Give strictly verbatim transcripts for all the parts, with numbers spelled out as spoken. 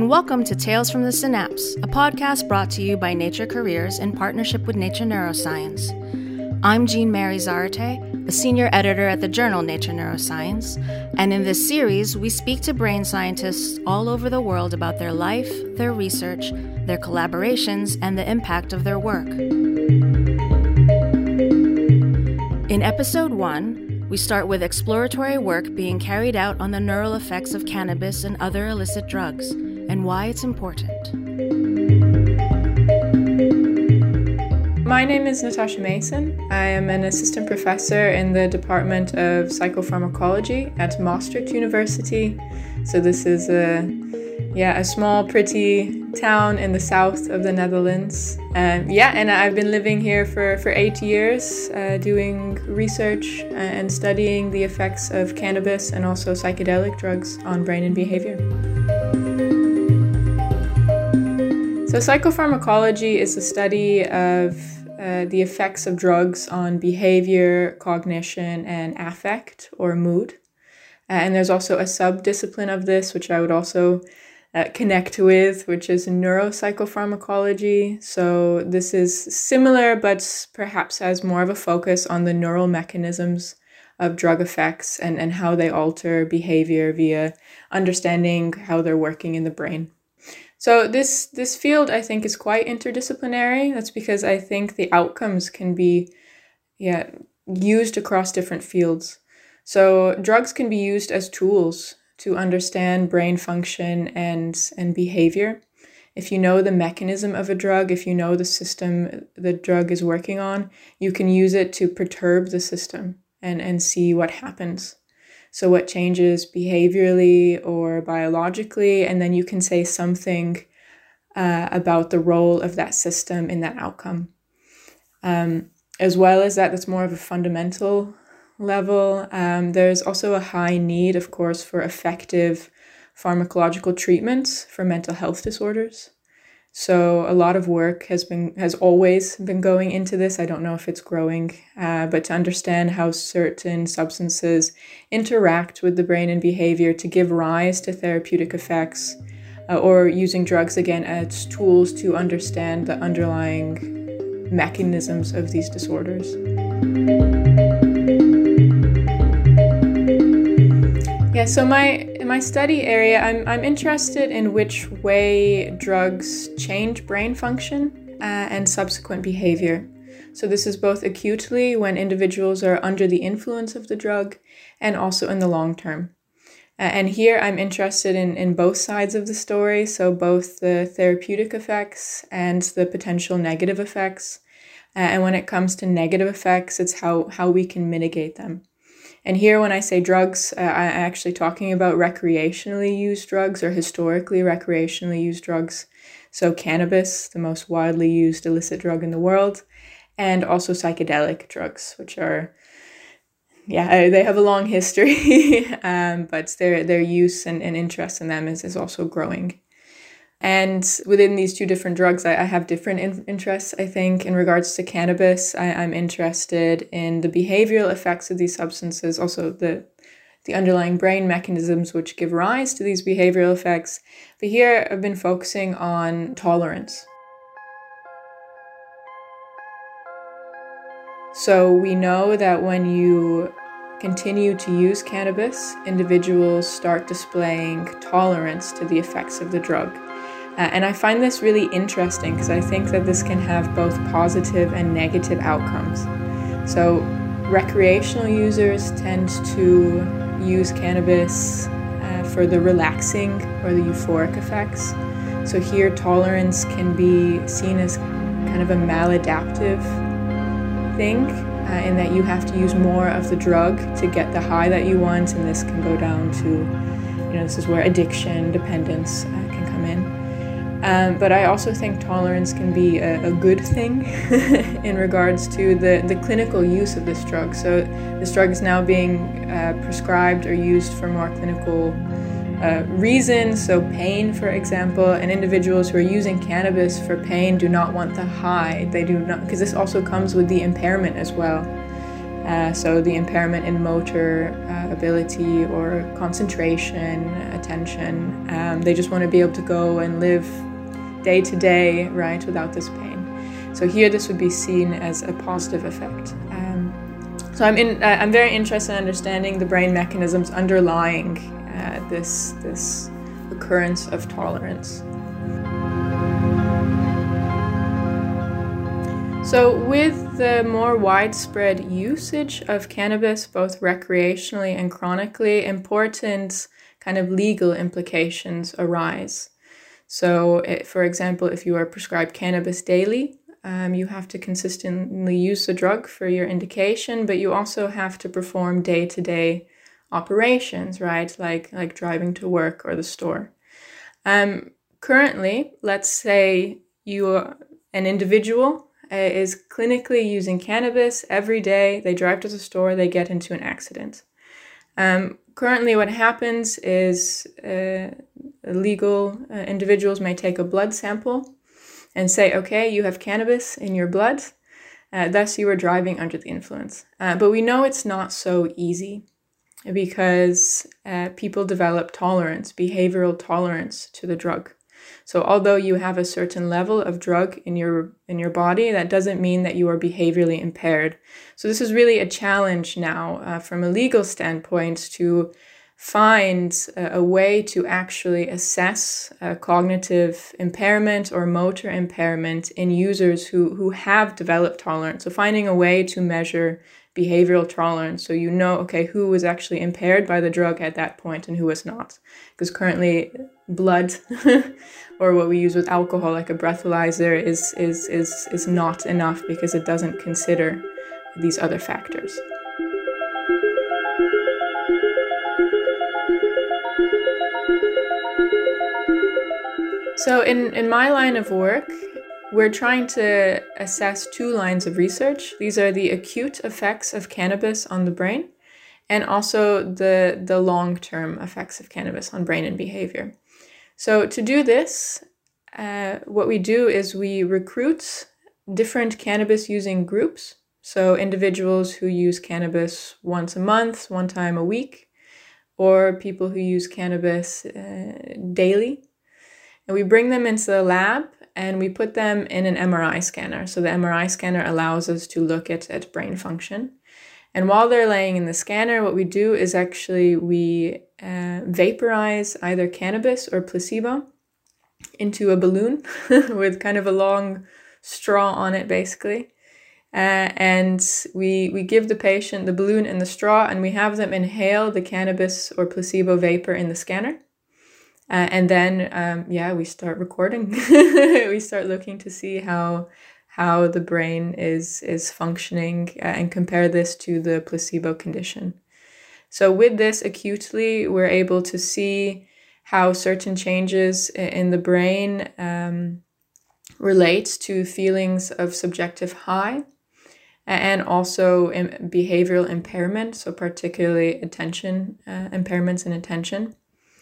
and welcome to Tales from the Synapse, a podcast brought to you by Nature Careers in partnership with Nature Neuroscience. I'm Jean Mary Zarate, a senior editor at the journal Nature Neuroscience, and in this series, we speak to brain scientists all over the world about their life, their research, their collaborations, and the impact of their work. In episode one, we start with exploratory work being carried out on the neural effects of cannabis and other illicit drugs, and why it's important. My name is Natasha Mason. I am an assistant professor in the Department of Psychopharmacology at Maastricht University. So this is a, yeah, a small, pretty town in the south of the Netherlands. Um, yeah, and I've been living here for, for eight years, uh, doing research and studying the effects of cannabis and also psychedelic drugs on brain and behavior. So psychopharmacology is the study of uh, the effects of drugs on behavior, cognition, and affect or mood. Uh, and there's also a sub-discipline of this, which I would also Uh, connect with, which is neuropsychopharmacology. So this is similar, but perhaps has more of a focus on the neural mechanisms of drug effects and, and how they alter behavior via understanding how they're working in the brain. So this, this field, I think, is quite interdisciplinary. That's because I think the outcomes can be yeah, used across different fields. So drugs can be used as tools to understand brain function and, and behavior. If you know the mechanism of a drug, if you know the system the drug is working on, you can use it to perturb the system and, and see what happens. So what changes behaviorally or biologically, and then you can say something uh, about the role of that system in that outcome. Um, as well as that, that's more of a fundamental level. Um, there's also a high need, of course, for effective pharmacological treatments for mental health disorders. So a lot of work has been has always been going into this. I don't know if it's growing, uh, but to understand how certain substances interact with the brain and behavior to give rise to therapeutic effects, uh, or using drugs again as tools to understand the underlying mechanisms of these disorders. Yeah, so my in my study area, I'm I'm interested in which way drugs change brain function uh, and subsequent behavior. So this is both acutely when individuals are under the influence of the drug and also in the long term. Uh, and here I'm interested in, in both sides of the story, so both the therapeutic effects and the potential negative effects. Uh, and when it comes to negative effects, it's how, how we can mitigate them. And here, when I say drugs, uh, I'm actually talking about recreationally used drugs or historically recreationally used drugs. So cannabis, the most widely used illicit drug in the world, and also psychedelic drugs, which are, yeah, they have a long history, um, but their their use and, and interest in them is, is also growing. And within these two different drugs, I, I have different in- interests, I think. In regards to cannabis, I, I'm interested in the behavioral effects of these substances, also the, the underlying brain mechanisms which give rise to these behavioral effects. But here I've been focusing on tolerance. So we know that when you continue to use cannabis, individuals start displaying tolerance to the effects of the drug. Uh, and I find this really interesting because I think that this can have both positive and negative outcomes. So recreational users tend to use cannabis uh, for the relaxing or the euphoric effects. So here tolerance can be seen as kind of a maladaptive thing uh, in that you have to use more of the drug to get the high that you want, and this can go down to, you know, this is where addiction, dependence uh, can come in. Um, but I also think tolerance can be a, a good thing in regards to the, the clinical use of this drug. So this drug is now being uh, prescribed or used for more clinical uh, reasons. So pain, for example, and individuals who are using cannabis for pain do not want the high. They do not, because this also comes with the impairment as well. Uh, so the impairment in motor uh, ability or concentration, attention. Um, they just want to be able to go and live day to day, right, without this pain. So here this would be seen as a positive effect. Um, so I'm in. Uh, I'm very interested in understanding the brain mechanisms underlying uh, this this occurrence of tolerance. So with the more widespread usage of cannabis, both recreationally and chronically, important kind of legal implications arise. So, it, for example, if you are prescribed cannabis daily, um, you have to consistently use the drug for your indication, but you also have to perform day-to-day operations, right? Like, like driving to work or the store. Um, currently, let's say you are an individual Uh, is clinically using cannabis every day. They drive to the store, they get into an accident. Um, currently what happens is uh, legal uh, individuals may take a blood sample and say, okay, you have cannabis in your blood, uh, thus you are driving under the influence. Uh, but we know it's not so easy because uh, people develop tolerance, behavioral tolerance to the drug. So although you have a certain level of drug in your in your body, that doesn't mean that you are behaviorally impaired. So this is really a challenge now uh, from a legal standpoint to find a, a way to actually assess uh, cognitive impairment or motor impairment in users who, who have developed tolerance. So finding a way to measure behavioral tolerance so you know, okay, who was actually impaired by the drug at that point and who was not. Because currently blood or what we use with alcohol, like a breathalyzer, is, is, is, is not enough because it doesn't consider these other factors. So in, in my line of work, we're trying to assess two lines of research. These are the acute effects of cannabis on the brain and also the, the long-term effects of cannabis on brain and behavior. So to do this, uh, what we do is we recruit different cannabis-using groups. So individuals who use cannabis once a month, one time a week, or people who use cannabis uh, daily. And we bring them into the lab and we put them in an M R I scanner. So the M R I scanner allows us to look at, at brain function. And while they're laying in the scanner, what we do is actually we uh, vaporize either cannabis or placebo into a balloon with kind of a long straw on it, basically. Uh, and we we give the patient the balloon and the straw, and we have them inhale the cannabis or placebo vapor in the scanner. Uh, and then, um, yeah, we start recording. We start looking to see how how the brain is is functioning uh, and compare this to the placebo condition. So with this acutely, we're able to see how certain changes in the brain um, relate to feelings of subjective high and also in behavioral impairment, so particularly attention uh, impairments in attention.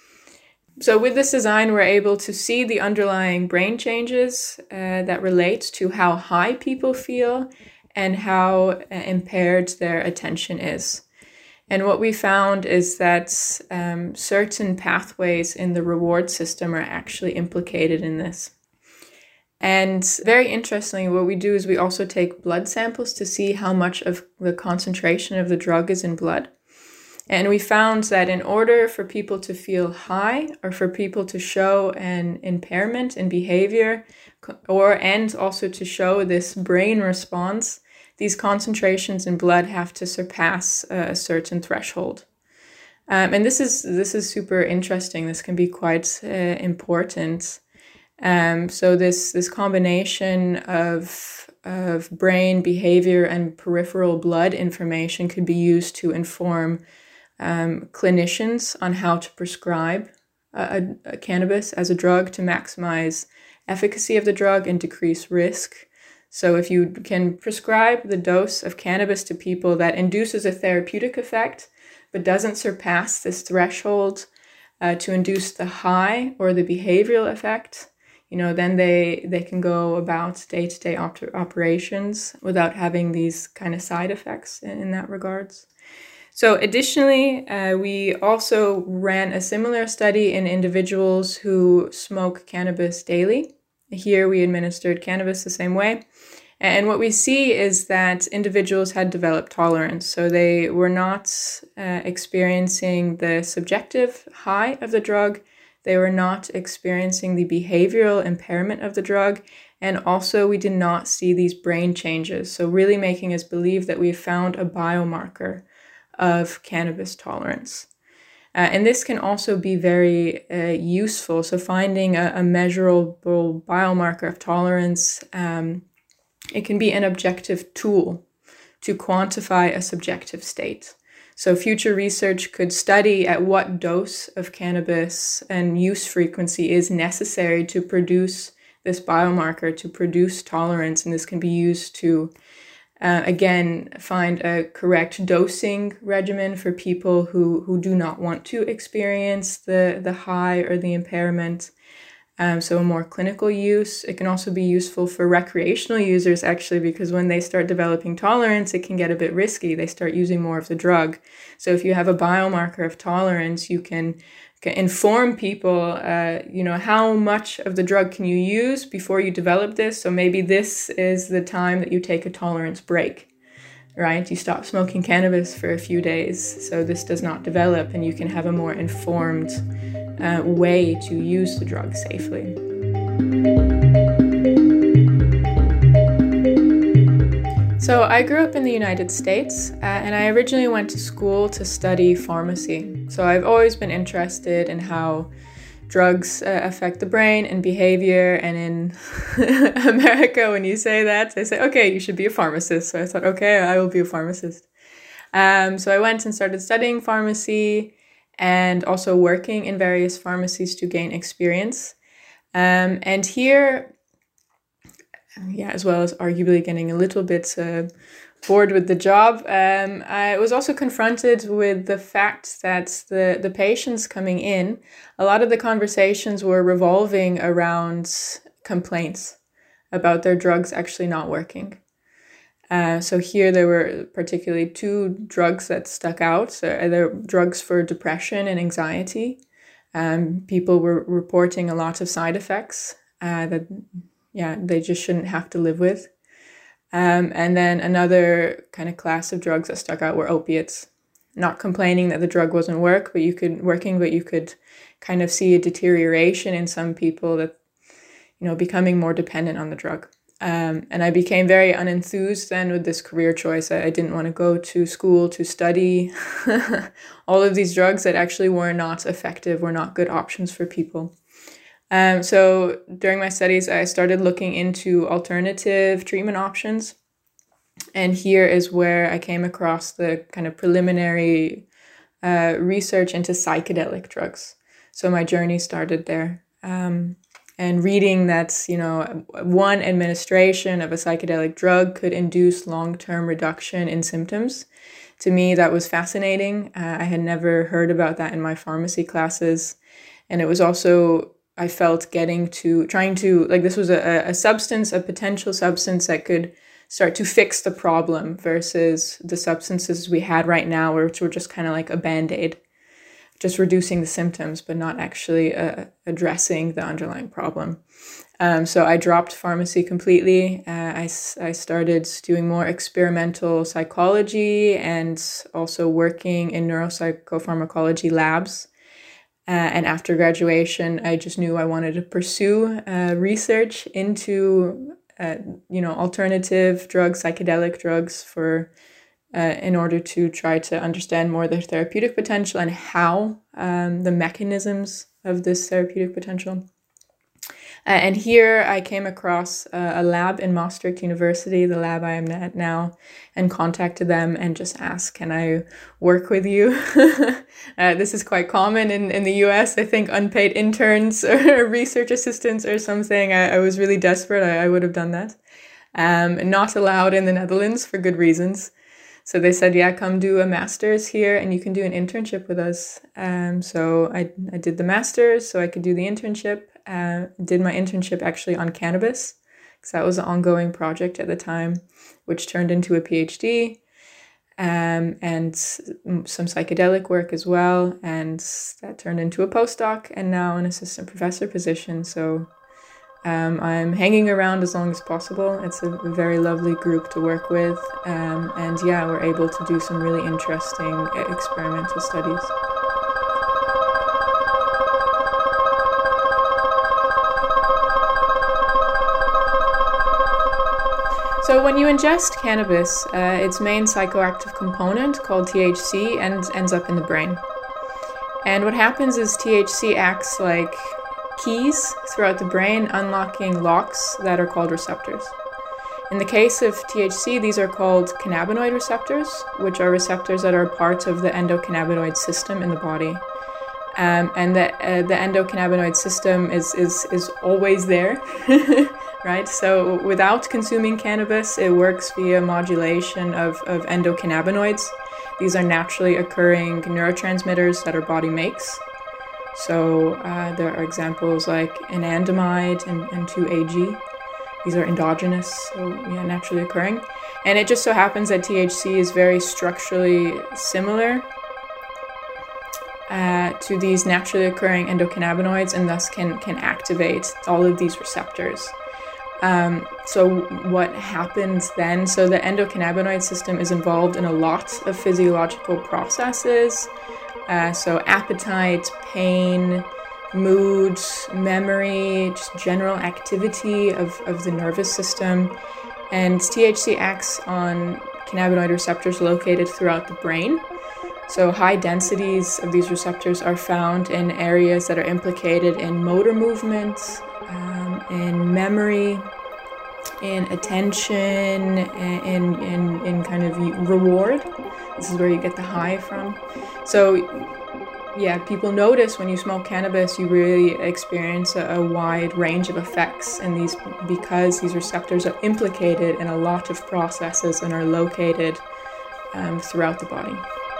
So with this design, we're able to see the underlying brain changes uh, that relate to how high people feel and how uh, impaired their attention is. And what we found is that um, certain pathways in the reward system are actually implicated in this. And very interestingly, what we do is we also take blood samples to see how much of the concentration of the drug is in blood. And we found that in order for people to feel high or for people to show an impairment in behavior or and also to show this brain response, these concentrations in blood have to surpass a certain threshold. Um, and this is this is super interesting. This can be quite uh, important. Um, so this this combination of of brain behavior and peripheral blood information could be used to inform um, clinicians on how to prescribe a, a cannabis as a drug to maximize efficacy of the drug and decrease risk. So if you can prescribe the dose of cannabis to people that induces a therapeutic effect but doesn't surpass this threshold uh, to induce the high or the behavioral effect, you know, then they, they can go about day-to-day op- operations without having these kind of side effects in, in that regards. So additionally, uh, we also ran a similar study in individuals who smoke cannabis daily. Here we administered cannabis the same way. And what we see is that individuals had developed tolerance. So they were not uh, experiencing the subjective high of the drug. They were not experiencing the behavioral impairment of the drug. And also we did not see these brain changes. So really making us believe that we found a biomarker of cannabis tolerance. Uh, and this can also be very uh, useful. So finding a, a measurable biomarker of tolerance, um, it can be an objective tool to quantify a subjective state. So future research could study at what dose of cannabis and use frequency is necessary to produce this biomarker, to produce tolerance. And this can be used to, uh, again, find a correct dosing regimen for people who, who do not want to experience the, the high or the impairment. Um, so a more clinical use. It can also be useful for recreational users, actually, because when they start developing tolerance, it can get a bit risky. They start using more of the drug. So if you have a biomarker of tolerance, you can, can inform people, uh, you know, how much of the drug can you use before you develop this. So maybe this is the time that you take a tolerance break, right? You stop smoking cannabis for a few days, so this does not develop, and you can have a more informed Uh, way to use the drug safely. So I grew up in the United States, uh, and I originally went to school to study pharmacy. So I've always been interested in how drugs uh, affect the brain and behavior. And in America, when you say that, they say, okay, you should be a pharmacist. So I thought, okay, I will be a pharmacist. Um, so I went and started studying pharmacy, and also working in various pharmacies to gain experience. Um, and here, yeah, as well as arguably getting a little bit uh, bored with the job, um, I was also confronted with the fact that the, the patients coming in, a lot of the conversations were revolving around complaints about their drugs actually not working. Uh, so here there were particularly two drugs that stuck out. So there were drugs for depression and anxiety. Um, people were reporting a lot of side effects uh, that, yeah, they just shouldn't have to live with. Um, and then another kind of class of drugs that stuck out were opiates. Not complaining that the drug wasn't work, but you could working, but you could kind of see a deterioration in some people that, you know, becoming more dependent on the drug. Um, and I became very unenthused then with this career choice. I, I didn't want to go to school to study all of these drugs that actually were not effective, were not good options for people. Um, so during my studies, I started looking into alternative treatment options. And here is where I came across the kind of preliminary uh, research into psychedelic drugs. So my journey started there. Um, And reading that, you know, one administration of a psychedelic drug could induce long-term reduction in symptoms. To me, that was fascinating. Uh, I had never heard about that in my pharmacy classes. And it was also, I felt getting to, trying to, like this was a, a substance, a potential substance that could start to fix the problem versus the substances we had right now, which were just kind of like a Band-Aid. Just reducing the symptoms, but not actually uh, addressing the underlying problem. Um, so I dropped pharmacy completely. Uh, I, I started doing more experimental psychology and also working in neuropsychopharmacology labs. Uh, and after graduation, I just knew I wanted to pursue uh, research into, uh, you know, alternative drugs, psychedelic drugs for Uh, in order to try to understand more the therapeutic potential and how um, the mechanisms of this therapeutic potential. Uh, and here I came across uh, a lab in Maastricht University, the lab I am at now, and contacted them and just asked, can I work with you? uh, this is quite common in, in the U S. I think unpaid interns or research assistants or something. I, I was really desperate. I, I would have done that. Um, not allowed in the Netherlands for good reasons. So they said, yeah, come do a master's here and you can do an internship with us. Um, so I, I did the master's so I could do the internship. Uh, did my internship actually on cannabis, because that was an ongoing project at the time, which turned into a PhD. Um, and some psychedelic work as well, and that turned into a postdoc, and now an assistant professor position. So um, I'm hanging around as long as possible. It's a very lovely group to work with, um, and yeah, we're able to do some really interesting experimental studies. So when you ingest cannabis, uh, its main psychoactive component, called T H C, ends, ends up in the brain. And what happens is T H C acts like keys throughout the brain, unlocking locks that are called receptors. In the case of T H C, these are called cannabinoid receptors, which are receptors that are part of the endocannabinoid system in the body. Um, and the, uh, the endocannabinoid system is, is, is always there. Right? So without consuming cannabis, it works via modulation of, of endocannabinoids. These are naturally occurring neurotransmitters that our body makes. So uh, there are examples like anandamide and, and two A G. These are endogenous, so yeah, naturally occurring. And it just so happens that T H C is very structurally similar uh, to these naturally occurring endocannabinoids, and thus can, can activate all of these receptors. Um, so what happens then? So the endocannabinoid system is involved in a lot of physiological processes. Uh, so appetite, pain, mood, memory, just general activity of, of the nervous system. And T H C acts on cannabinoid receptors located throughout the brain. So high densities of these receptors are found in areas that are implicated in motor movement, um, in memory, in attention, in, in, in kind of reward. This is where you get the high from. So yeah, people notice when you smoke cannabis, you really experience a, a wide range of effects, and these because these receptors are implicated in a lot of processes and are located um, throughout the body.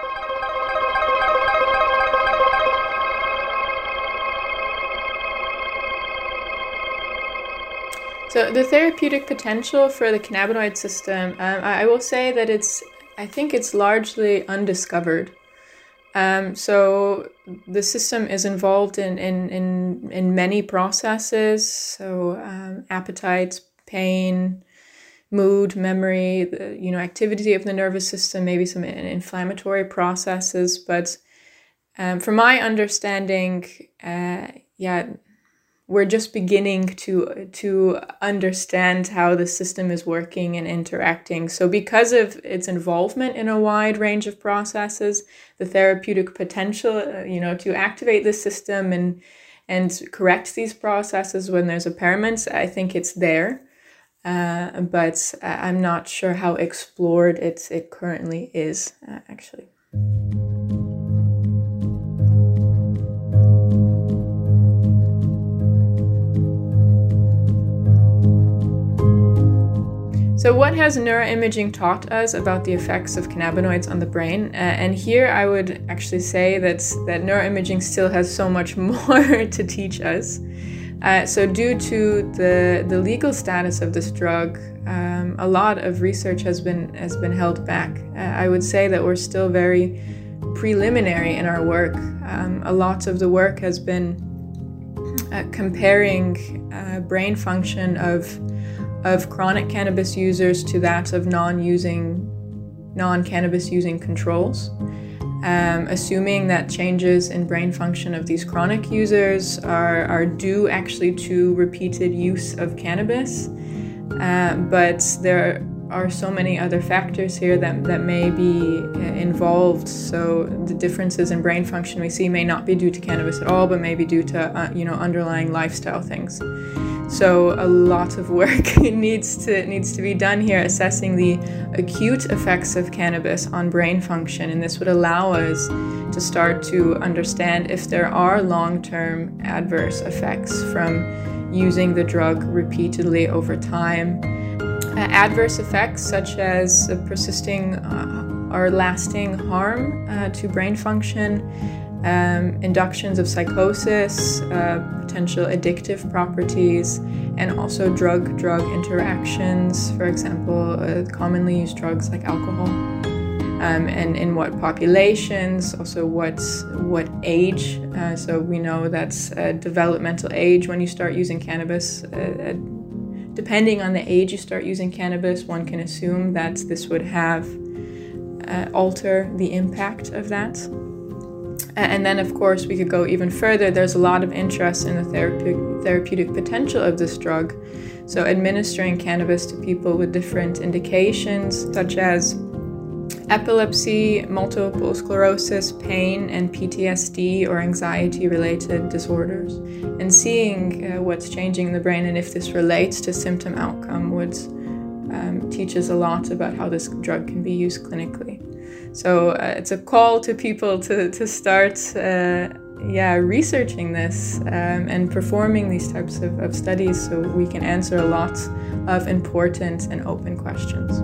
So the therapeutic potential for the cannabinoid system, um, I, I will say that it's, I think it's largely undiscovered. Um, so the system is involved in, in, in, in many processes, so um, appetite, pain, mood, memory, the, you know, activity of the nervous system, maybe some inflammatory processes. But um, from my understanding, uh, yeah, we're just beginning to to understand how the system is working and interacting. So because of its involvement in a wide range of processes, the therapeutic potential, uh, you know, to activate the system and and correct these processes when there's impairments, I think it's there. Uh, but I'm not sure how explored it, it currently is, uh, actually. So what has neuroimaging taught us about the effects of cannabinoids on the brain? Uh, and here I would actually say that, that neuroimaging still has so much more to teach us. Uh, so due to the, the legal status of this drug, um, a lot of research has been, has been held back. Uh, I would say that we're still very preliminary in our work. Um, a lot of the work has been uh, comparing uh, brain function of of chronic cannabis users to that of non-using, non-cannabis using controls, um, assuming that changes in brain function of these chronic users are, are due actually to repeated use of cannabis. Uh, but there are so many other factors here that, that may be involved. So the differences in brain function we see may not be due to cannabis at all, but may be due to uh, you know, underlying lifestyle things. So a lot of work needs to needs to be done here, assessing the acute effects of cannabis on brain function, and this would allow us to start to understand if there are long-term adverse effects from using the drug repeatedly over time. Uh, adverse effects such as uh, persisting uh, or lasting harm uh, to brain function, um, inductions of psychosis, uh, potential addictive properties, and also drug-drug interactions, for example, uh, commonly used drugs like alcohol. Um, and in what populations, also what, what age. Uh, so we know that's a developmental age when you start using cannabis. Uh, depending on the age you start using cannabis, one can assume that this would have uh, alter the impact of that. And then, of course, we could go even further. There's a lot of interest in the therapeutic, therapeutic potential of this drug. So administering cannabis to people with different indications, such as epilepsy, multiple sclerosis, pain, and P T S D or anxiety-related disorders, and seeing uh, what's changing in the brain and if this relates to symptom outcome would um, teach us a lot about how this drug can be used clinically. So uh, it's a call to people to, to start uh, yeah, researching this um, and performing these types of, of studies so we can answer a lot of important and open questions.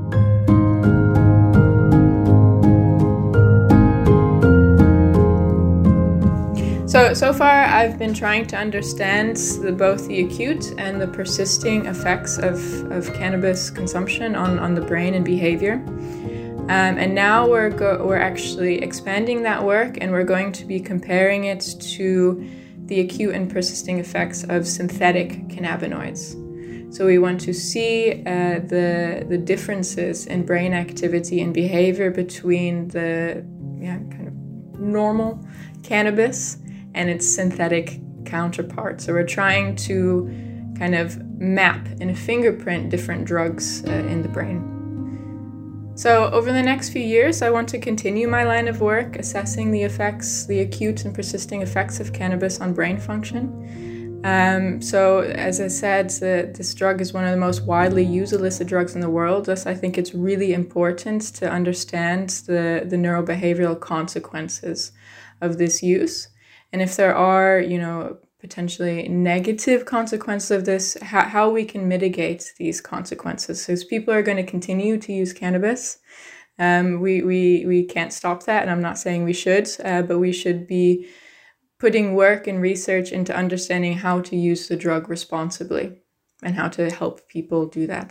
So, so far I've been trying to understand the, both the acute and the persisting effects of, of cannabis consumption on, on the brain and behavior. Um, and now we're, go- we're actually expanding that work, and we're going to be comparing it to the acute and persisting effects of synthetic cannabinoids. So we want to see uh, the, the differences in brain activity and behavior between the yeah, kind of normal cannabis and its synthetic counterpart. So we're trying to kind of map in a fingerprint different drugs uh, in the brain. So over the next few years, I want to continue my line of work assessing the effects, the acute and persisting effects of cannabis on brain function. Um, so as I said, the, this drug is one of the most widely used illicit drugs in the world. Thus, I think it's really important to understand the, the neurobehavioral consequences of this use. And if there are, you know, potentially negative consequences of this, how, how we can mitigate these consequences. So as people are going to continue to use cannabis, um, we, we, we can't stop that. And I'm not saying we should, uh, but we should be putting work and research into understanding how to use the drug responsibly and how to help people do that.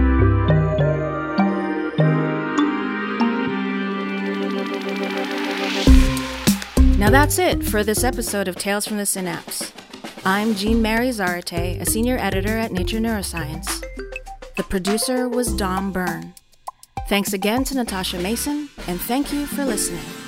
Now that's it for this episode of Tales from the Synapse. I'm Jean Mary Zarate, a senior editor at Nature Neuroscience. The producer was Dom Byrne. Thanks again to Natasha Mason, and thank you for listening.